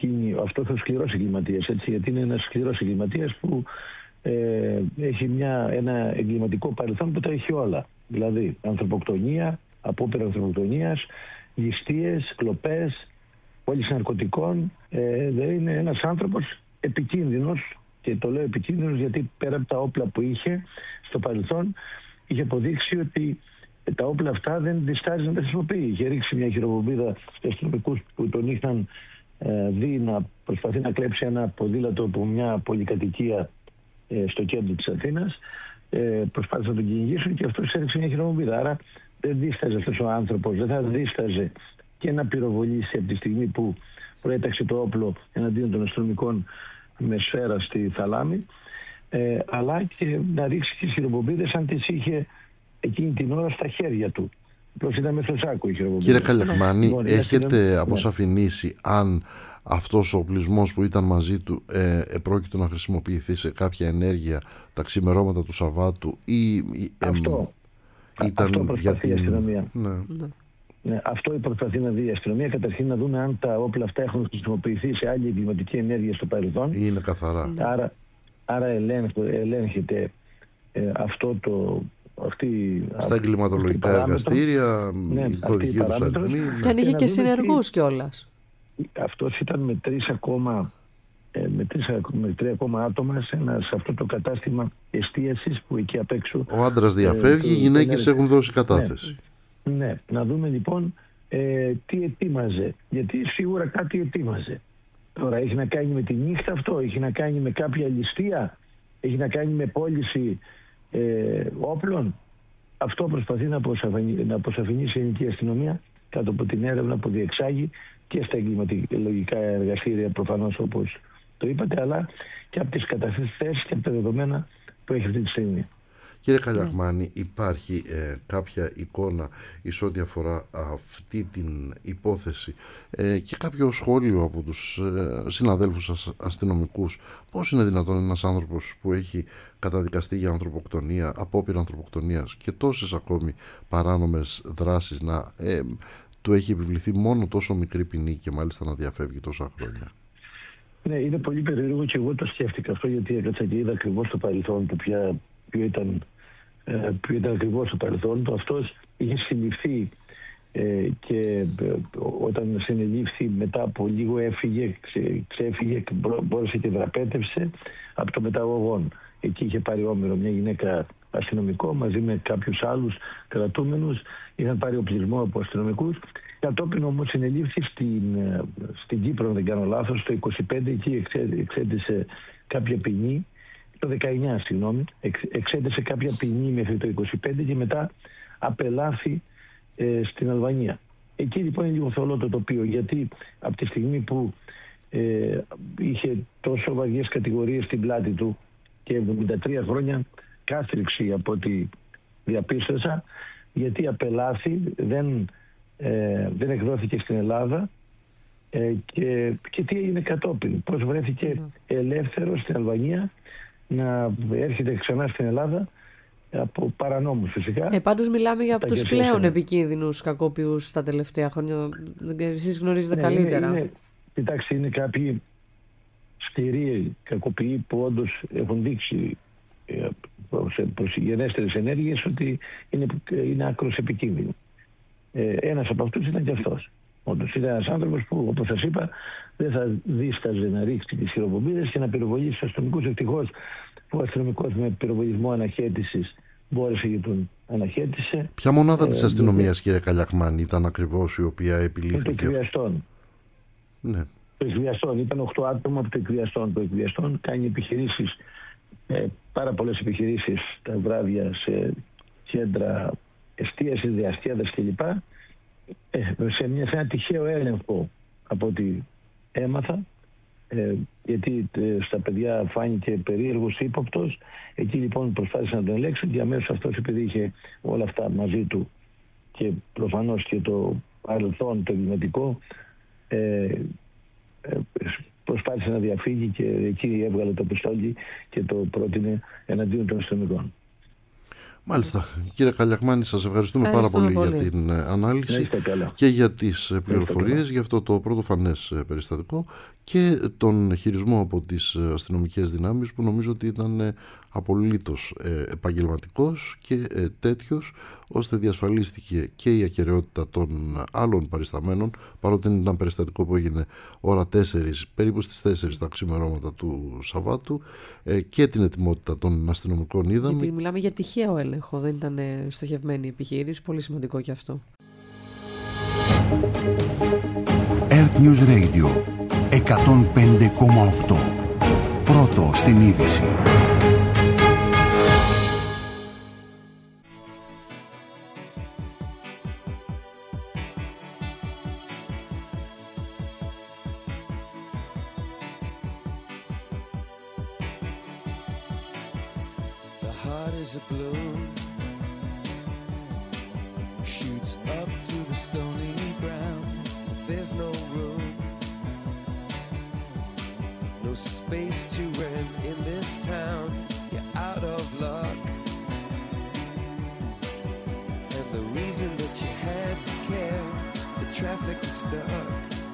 ο σκληρός εγκληματίας. Γιατί είναι ένας σκληρός εγκληματίας που έχει ένα εγκληματικό παρελθόν που τα έχει όλα. Δηλαδή ανθρωποκτονία, απόπειρα ανθρωποκτονίας, ληστείες, κλοπές, πώληση ναρκωτικών. Δεν είναι ένας άνθρωπος επικίνδυνος, και το λέω επικίνδυνος γιατί πέρα από τα όπλα που είχε στο παρελθόν, είχε αποδείξει ότι τα όπλα αυτά δεν διστάζει να τα χρησιμοποιεί. Είχε ρίξει μια χειροβομβίδα στους αστυνομικούς που τον είχαν δει να προσπαθεί να κλέψει ένα ποδήλατο από μια πολυκατοικία στο κέντρο της Αθήνας. Προσπάθησαν να τον κυνηγήσουν και αυτός έριξε μια χειροβομβίδα. Άρα δεν δίσταζε αυτός ο άνθρωπος, δεν θα δίσταζε και να πυροβολήσει από τη στιγμή που προέταξε το όπλο εναντίον των αστυνομικών με σφαίρα στη θαλάμη, αλλά και να ρίξει τις χειροβομβίδες αν τις είχε εκείνη την ώρα στα χέρια του. Απλώς ήταν μέσα στο σάκο η χειροβομβίδα. Κύριε Καλιαχμάνη, έχετε αποσαφηνίσει αν αυτός ο οπλισμός που ήταν μαζί του επρόκειτο να χρησιμοποιηθεί σε κάποια ενέργεια τα ξημερώματα του Σαββάτου ή αυτό προσπαθεί η αστυνομία. Ναι, αυτό προσπαθεί να δει η αστυνομία. Καταρχήν να δούμε αν τα όπλα αυτά έχουν χρησιμοποιηθεί σε άλλη εγκληματική ενέργεια στο παρελθόν. Είναι καθαρά. Άρα ελέγχεται αυτό το... Στα εγκληματολογικά εργαστήρια, η κωδική του αριθμοί. Και αν είχε και συνεργούς κιόλας. Αυτός ήταν με τρία ακόμα άτομα σε αυτό το κατάστημα εστίασης που εκεί απ' έξω. Ο άντρας διαφεύγει, οι γυναίκες έχουν δώσει κατάθεση. Ναι, να δούμε λοιπόν τι ετοίμαζε. Γιατί σίγουρα κάτι ετοίμαζε. Τώρα έχει να κάνει με τη νύχτα αυτό, έχει να κάνει με κάποια ληστεία, έχει να κάνει με πώληση όπλων. Αυτό προσπαθεί να αποσαφηνίσει η ελληνική αστυνομία κάτω από την έρευνα που διεξάγει και στα εγκληματολογικά εργαστήρια, προφανώς όπως το είπατε, αλλά και από τις καταθέσεις και από τα δεδομένα που έχει αυτή τη στιγμή. Κύριε Καλιαχμάνη, υπάρχει κάποια εικόνα εις ό,τι αφορά αυτή την υπόθεση και κάποιο σχόλιο από τους συναδέλφους αστυνομικούς? Πώς είναι δυνατόν ένας άνθρωπος που έχει καταδικαστεί για ανθρωποκτονία, απόπειρα ανθρωποκτονίας και τόσες ακόμη παράνομες δράσεις να του έχει επιβληθεί μόνο τόσο μικρή ποινή και μάλιστα να διαφεύγει τόσα χρόνια? Ναι, είναι πολύ περίεργο και εγώ το σκέφτηκα αυτό, γιατί έκατσα και είδα ακριβώς το παρελθόν του ποιο ήταν ακριβώς το παρελθόν του. Αυτός είχε συλληφθεί και όταν συνελήφθη μετά από λίγο ξέφυγε και μπόρεσε και δραπέτευσε από το μεταγωγόν. Εκεί είχε πάρει όμηρο μια γυναίκα αστυνομικό μαζί με κάποιους άλλους κρατούμενους. Είχαν πάρει οπλισμό από αστυνομικούς. Κατόπιν όμως συνελήφθη στην Κύπρο, αν δεν κάνω λάθος, το 25. Εκεί εξέντησε κάποια ποινή. Το 19, συγγνώμη, εξέντησε κάποια ποινή μέχρι το 25 και μετά απελάθη στην Αλβανία. Εκεί λοιπόν είναι λίγο θολό το τοπίο, γιατί από τη στιγμή που είχε τόσο βαριές κατηγορίες στην πλάτη του και 73 χρόνια κάστριξη από ό,τι διαπίστωσα, γιατί απελάθη, δεν εκδόθηκε στην Ελλάδα και τι έγινε κατόπιν, πώς βρέθηκε ελεύθερο στην Αλβανία να έρχεται ξανά στην Ελλάδα από παρανόμους φυσικά. Πάντως μιλάμε για από τους πλέον επικίνδυνους κακοποιούς τα τελευταία χρόνια. Εσείς γνωρίζετε καλύτερα. Κοιτάξτε, είναι κάποιοι σκληροί κακοποιοί που όντως έχουν δείξει σε προσυγενέστερες ενέργειες ότι είναι άκρως επικίνδυνοι. Ένας από αυτούς ήταν και αυτός. Όντως ήταν ένας άνθρωπος που, όπως σας είπα, δεν θα δίσταζε να ρίξει τις χειροβομβίδες και να πυροβολήσει τους αστυνομικούς. Ευτυχώς ο αστυνομικός με πυροβολισμό αναχέτησης μπόρεσε και τον αναχέτησε. Ποια μονάδα της αστυνομίας, κύριε Καλιαχμάνη, ήταν ακριβώς η οποία επιλήφθηκε? Το εκβιαστών. Ναι. Το εκβιαστών. Ήταν 8 άτομα από το εκβιαστών. Το εκβιαστών κάνει επιχειρήσεις, πάρα πολλές επιχειρήσεις τα βράδια σε κέντρα εστίασης, διασκέδασης κλπ. Σε ένα τυχαίο έλεγχο από ό,τι έμαθα, γιατί στα παιδιά φάνηκε περίεργος, ύποπτος. Εκεί λοιπόν προσπάθησαν να τον ελέγξουν και αμέσως αυτός, επειδή είχε όλα αυτά μαζί του και προφανώς και το παρελθόν το εγκληματικό, προσπάθησε να διαφύγει και εκεί έβγαλε το πιστόλι και το πρότεινε εναντίον των αστυνομικών. Μάλιστα. Κύριε Καλιακμάνη, σας ευχαριστούμε πάρα πολύ για την ανάλυση και για τις πληροφορίες για αυτό το πρωτοφανές περιστατικό και τον χειρισμό από τις αστυνομικές δυνάμεις, που νομίζω ότι ήταν απολύτως επαγγελματικός και τέτοιος, ώστε διασφαλίστηκε και η ακεραιότητα των άλλων παρισταμένων, παρότι είναι ένα περιστατικό που έγινε ώρα 4, περίπου στις 4 τα ξημερώματα του Σαββάτου, και την ετοιμότητα των αστυνομικών είδαμε. Γιατί μιλάμε για τυχαίο έλεγχο, δεν ήταν στοχευμένη η επιχείρηση, πολύ σημαντικό και αυτό. Earth News Radio 105,8. Πρώτο στην είδηση. Is a balloon shoots up through the stony ground. There's no room, no space to rent in this town. You're out of luck, and the reason that you had to care, the traffic is stuck,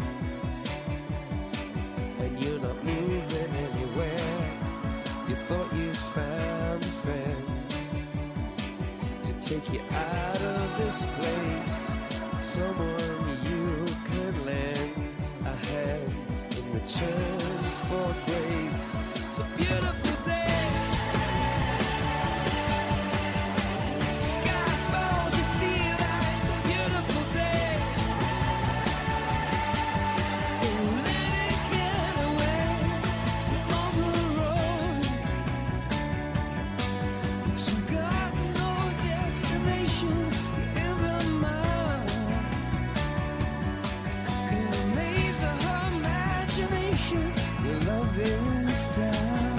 and you're not moving anywhere. You thought you found a friend take you out of this place, someone you could lend a hand in return for grace. It's a beautiful day. Sky falls, you feel like it's a beautiful day. So let it get away on the road, but you got destination in the mud, in a maze of imagination. Your love is down,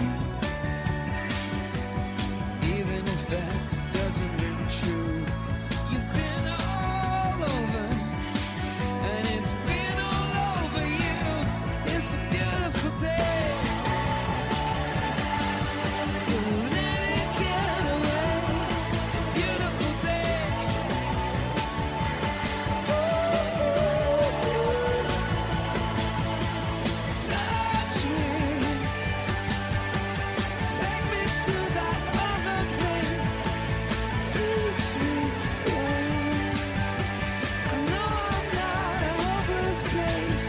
even if that doesn't ring true. You've been all over, and it's been all over you. It's a beautiful day. So let it get away. Beautiful day. Touch me, take me to that other place. Teach me, I know I'm not a hopeless case.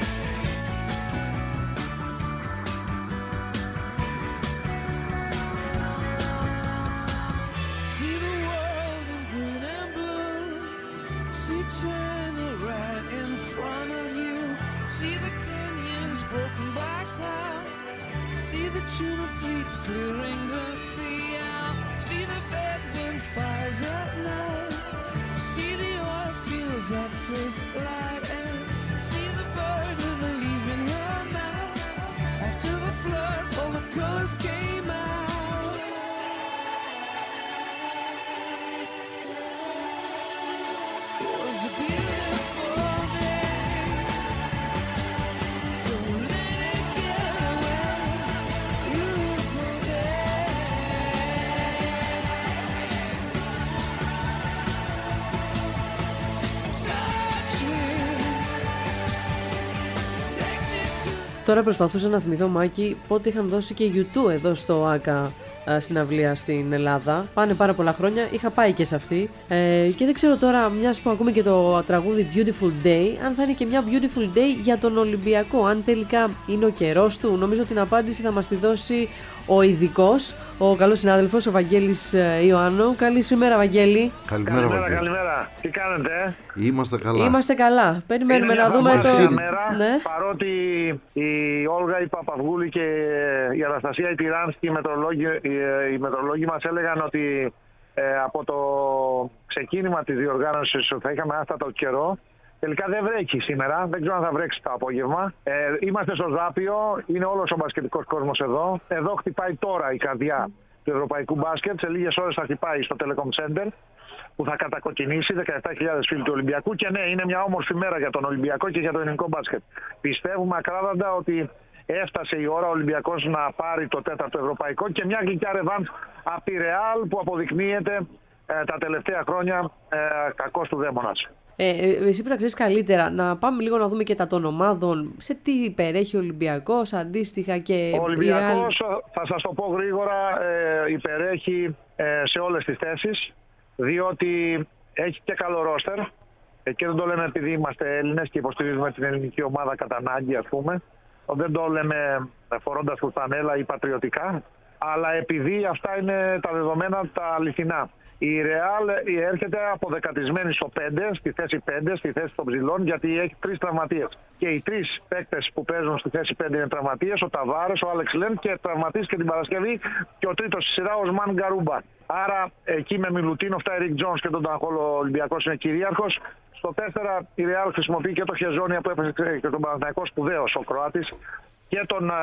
See the world in green and blue. See China right in front of you. See the canyons broken by cloud. See the tuna fleets clearing the sea out. See the bedroom fires at night. See the oil fields at first light. And see the bird with a leaf in her mouth. After the flood, all the colors came out. It was a beautiful day. So let it get away. Beautiful day. Touch me. Take me to. Τώρα προσπαθούσα να θυμηθώ, Μάκη, πότε είχαν δώσει και YouTube εδώ στο ΆΚΑ συναυλία στην Ελλάδα. Πάνε πάρα πολλά χρόνια, είχα πάει και σε αυτή. Και δεν ξέρω τώρα, μιας που ακούμε και το τραγούδι Beautiful Day, αν θα είναι και μια Beautiful Day για τον Ολυμπιακό. Αν τελικά είναι ο καιρός του, νομίζω την απάντηση θα μας τη δώσει ο ειδικός, ο καλός συνάδελφος, ο Βαγγέλης Ιωάννου. Καλή σου ημέρα, Βαγγέλη. Καλημέρα, Βαγγέλη. Καλημέρα. Τι κάνετε? Είμαστε καλά. Είμαστε καλά. Περιμένουμε να δούμε το. Ναι. Παρότι η Όλγα, η Παπαυγούλη και η Αναστασία η Τυράνσκη, οι μετρολόγοι μας έλεγαν ότι από το ξεκίνημα της διοργάνωσης θα είχαμε άστατο καιρό. Τελικά δεν βρέχει σήμερα, δεν ξέρω αν θα βρέξει το απόγευμα. Είμαστε στο Ζάπιο, είναι όλος ο μπασκετικός κόσμος εδώ. Εδώ χτυπάει τώρα η καρδιά του ευρωπαϊκού μπάσκετ. Σε λίγες ώρες θα χτυπάει στο Telecom Center, που θα κατακοκκινήσει 17.000 φίλοι του Ολυμπιακού. Και ναι, είναι μια όμορφη μέρα για τον Ολυμπιακό και για το ελληνικό μπάσκετ. Πιστεύουμε ακράδαντα ότι έφτασε η ώρα ο Ολυμπιακός να πάρει το 4ο ευρωπαϊκό και μια γλυκιά ρεβάνς από τη Ρεάλ που αποδεικνύεται τα τελευταία χρόνια κακός του δαίμονας. Εσύ που τα ξέρεις καλύτερα, να πάμε λίγο να δούμε και τα των ομάδων. Σε τι υπερέχει ο Ολυμπιακός, αντίστοιχα και ο Ολυμπιακός, θα σας το πω γρήγορα, υπερέχει σε όλες τις θέσεις, διότι έχει και καλό ρόστερ. Και δεν το λέμε επειδή είμαστε Έλληνες και υποστηρίζουμε την ελληνική ομάδα κατά ανάγκη, ας πούμε. Δεν το λέμε φορώντας φουστανέλα ή πατριωτικά, αλλά επειδή αυτά είναι τα δεδομένα τα αληθινά. Η Ρεάλ έρχεται αποδεκατισμένη στο 5, στη θέση 5, στη θέση των ψηλών, γιατί έχει 3 τραυματίες. Και οι 3 παίκτες που παίζουν στη θέση 5 είναι τραυματίες, ο Ταβάρες, ο Άλεξ Λεν και τραυματίες και την Παρασκευή και ο τρίτος στη σειρά, ο Οσμάν Γκαρούμπα. Άρα εκεί με Μιλουτίνοφ, Ερικ Τζόνς και τον Ταγχόλο ο Ολυμπιακός είναι κυρίαρχος. Στο 4 η Ρεάλ χρησιμοποιεί και το Χεζόνια που έπαιζε και τον Παναθηναϊκό σπουδαίος ο Κροάτης και τον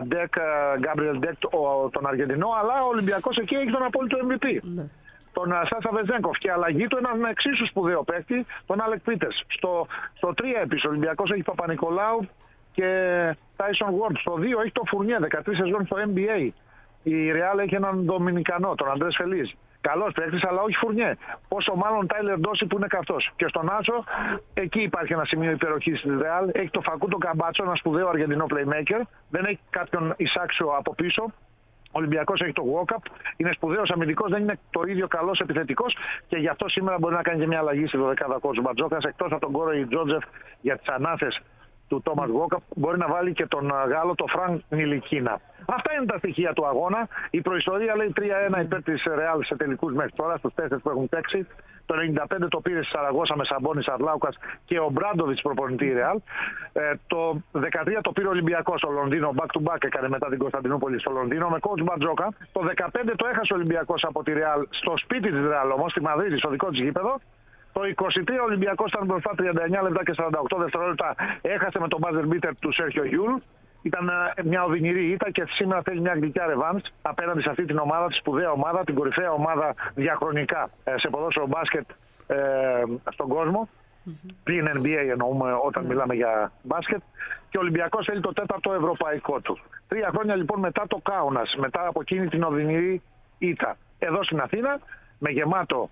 Γκάμπριελ Ντεκ, τον Αργεντινό, αλλά ο Ολυμπιακός εκεί έχει τον απόλυτο MVP. Ναι. Τον Σάσα Βεζέγκοφ και αλλαγή του έναν εξίσου σπουδαίο παίκτη, τον Άλεκ Πίτερς. Στο 3 επίσης ο Ολυμπιακός έχει Παπα-Νικολάου και Τάισον Γουόρντ. Στο 2 έχει το Φουρνιέ, 13 σεζόν στο NBA. Η Ρεάλ έχει έναν Δομινικανό, τον Αντρές Φελίζ. Καλός παίκτης, αλλά όχι Φουρνιέ. Πόσο μάλλον Τάιλερ Ντόση που είναι καυτός. Και στον Άσο, εκεί υπάρχει ένα σημείο υπεροχής της Ρεάλ. Έχει το Φακούτο Καμπάτσο, ένα σπουδαίο Αργεντινό playmaker. Δεν έχει κάποιον Ισάξιο από πίσω. Ο Ολυμπιακός έχει το walk-up, είναι σπουδαίος αμυντικός, δεν είναι το ίδιο καλός επιθετικός και γι' αυτό σήμερα μπορεί να κάνει και μια αλλαγή στη 12η κότσου Μπατζόκας. Εκτός από τον Κόρεϊ Τζότζεφ για τις ανάθες του Τόμας Walkup, μπορεί να βάλει και τον Γάλλο, τον Φρανκ Νιλικίνα. Αυτά είναι τα στοιχεία του αγώνα. Η προϊστορία λέει 3-1 υπέρ της Ρεάλ σε τελικούς μέχρι τώρα, στους 4 που έχουν παίξει. Το 95 το πήρε στη Σαραγώσα με Σαμπόνι, Αρλάουκας και ο Μπράντοβιτς προπονητή η Ρεάλ. Το 13 το πήρε ο Ολυμπιακός στο Λονδίνο, back to back έκανε μετά την Κωνσταντινούπολη στο Λονδίνο με coach Μπατζόκα. Το 15 το έχασε ο Ολυμπιακός από τη Ρεάλ στο σπίτι της Ρεάλ όμως, στη Μαδρίτη, στο δικό της γήπεδο. Το 23 ο Ολυμπιακός ήταν μπροστά 39 λεπτά και 48 δευτερόλεπτα. Έχασε με τον buzzer beater του Σέρχιο Γιούλ. Ήταν μια οδυνηρή ήττα και σήμερα θέλει μια γλυκιά ρεβάνς απέναντι σε αυτή την ομάδα, τη σπουδαία ομάδα, την κορυφαία ομάδα διαχρονικά σε ποδόσφαιρο μπάσκετ στον κόσμο. Πριν NBA εννοούμε όταν μιλάμε για μπάσκετ. Και ο Ολυμπιακός θέλει το 4ο ευρωπαϊκό του. 3 χρόνια λοιπόν μετά το Κάουνας, μετά από εκείνη την οδυνηρή ήττα. Εδώ στην Αθήνα με γεμάτο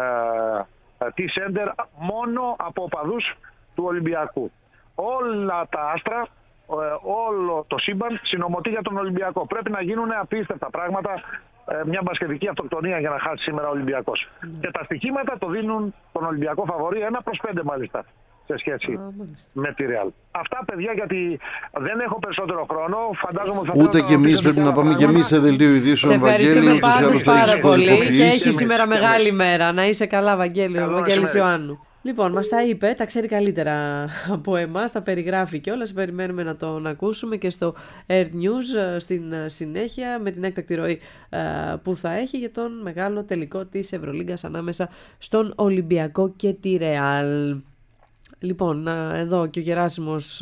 T-Center μόνο από οπαδούς του Ολυμπιακού. Όλα τα άστρα, όλο το σύμπαν συνομωτεί για τον Ολυμπιακό. Πρέπει να γίνουν απίστευτα πράγματα, μια μπασκετική αυτοκτονία για να χάσει σήμερα ο Ολυμπιακός. Και τα στοιχήματα το δίνουν τον Ολυμπιακό φαβορί 1/5 μάλιστα σε σχέση με τη Ρεάλ. Αυτά παιδιά, γιατί δεν έχω περισσότερο χρόνο. Φαντάζομαι ότι θα ούτε και εμείς πρέπει να πάμε και εμείς σε δελτίο ειδήσεων. Σε ευχαριστούμε πάντως πάρα πολύ και έχει σήμερα μεγάλη μέρα. Να είσαι καλά, Βαγγέλη, Βαγγέλης Ιωάννου. Λοιπόν, μας τα είπε, τα ξέρει καλύτερα από εμάς, τα περιγράφει κιόλας. Περιμένουμε να τον ακούσουμε και στο Air News στην συνέχεια με την έκτακτη ροή που θα έχει για τον μεγάλο τελικό της Ευρωλίγκας ανάμεσα στον Ολυμπιακό και τη Ρεάλ. Λοιπόν, εδώ και ο Γεράσιμος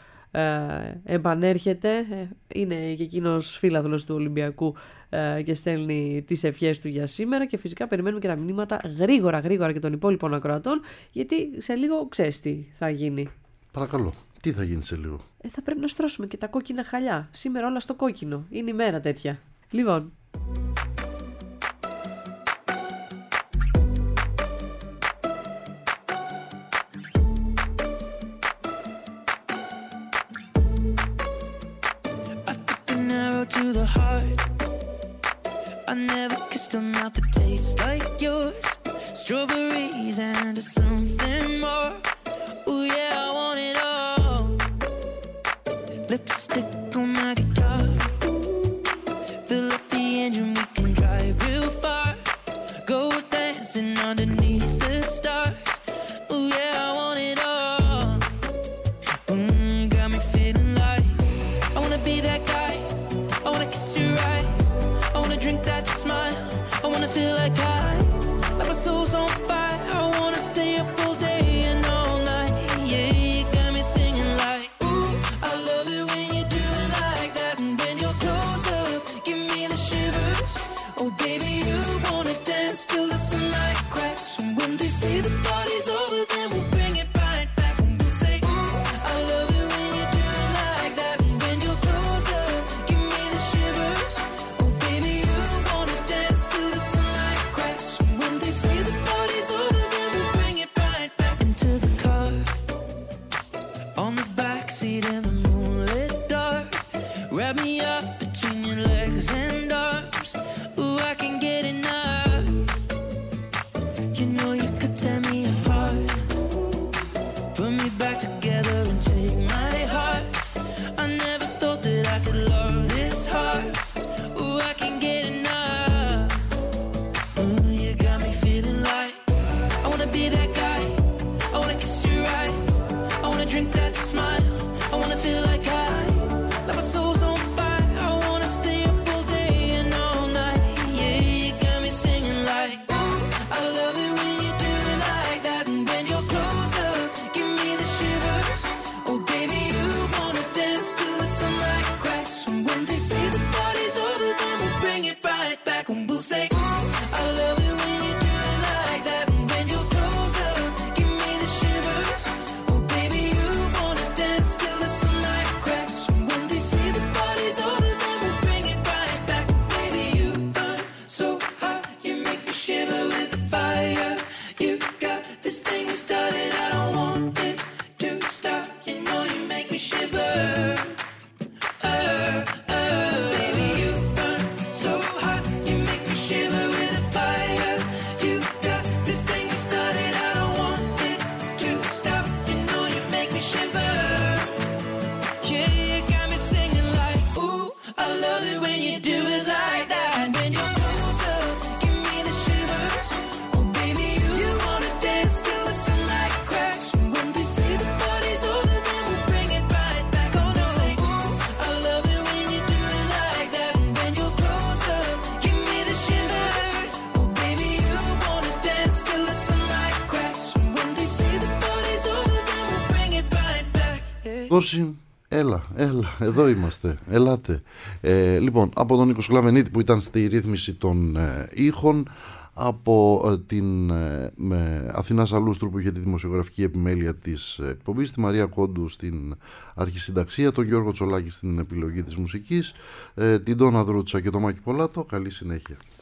επανέρχεται, είναι και εκείνος φίλαθλος του Ολυμπιακού και στέλνει τις ευχές του για σήμερα και φυσικά περιμένουμε και τα μηνύματα γρήγορα και των υπόλοιπων ακροατών, γιατί σε λίγο ξέρεις τι θα γίνει. Παρακαλώ, τι θα γίνει σε λίγο? Θα πρέπει να στρώσουμε και τα κόκκινα χαλιά. Σήμερα όλα στο κόκκινο, είναι η μέρα τέτοια. Λοιπόν, to the heart. I never kissed a mouth that tastes like yours. Strawberries and something more. Ooh yeah, I want it all. Lipstick on my guitar. Fill up the engine, we can drive real far. Go dancing underneath the stars. Ooh yeah, I want it all. Got me feeling like I wanna be that guy. I wanna kiss your eyes, I wanna drink that smile, I wanna feel like my soul's on fire, I wanna stay Wrap me up between your legs and arms. Ooh, I can get enough. You know you could tear me apart. Put me back together and take my heart. I never thought that I could love this hard. Ooh, I can get enough. Ooh, you got me feeling like I wanna be that guy. I wanna kiss your eyes. I wanna drink that smile. I wanna feel like my soul's on fire. I wanna stay up all day and all night. Yeah, you got me singing like, ooh, I love it when you do it like that. And when you're closer, give me the shivers. Oh baby, you wanna dance till the sunlight cracks. And when they say the party's over, then we'll bring it right back. And we'll say, ooh, I love it when you do it like that. And when you're closer, give me the shivers. Oh baby, you wanna dance till the sunlight cracks. And when they say the party's over, then we'll bring it right back. Baby, you burn so hot, you make me shiver with the fire. You got this thing you started, I don't want it to stop. You know you make me shiver. Baby, you burn so hot, you make me shiver with the fire. You got this thing you started, I don't want it to stop. You know you make me shiver. Yeah, you got me singing like, ooh, I love it when you do it like that. And when you're closer, give me the shivers. Oh baby, you wanna dance till the sunlight cracks. And when they say the party's over, then we'll bring it right back. Oh no, say, ooh, I love it when you do it like that. And when you're closer, give me the shivers. Oh baby, you wanna dance till the sunlight cracks. And when they say the party's over, then we'll bring it right back. Yeah. Τόση, έλα, εδώ είμαστε, ελάτε. Λοιπόν, από τον Νίκο Σκλαβενίτη που ήταν στη ρύθμιση των ήχων, από την Αθηνά Σαλούστρου που είχε τη δημοσιογραφική επιμέλεια της εκπομπής, τη Μαρία Κόντου στην αρχισυνταξία, τον Γιώργο Τσολάκη στην επιλογή της μουσικής, την Ντόνα Δρούτσα και τον Μάκη Πολάτο. Καλή συνέχεια.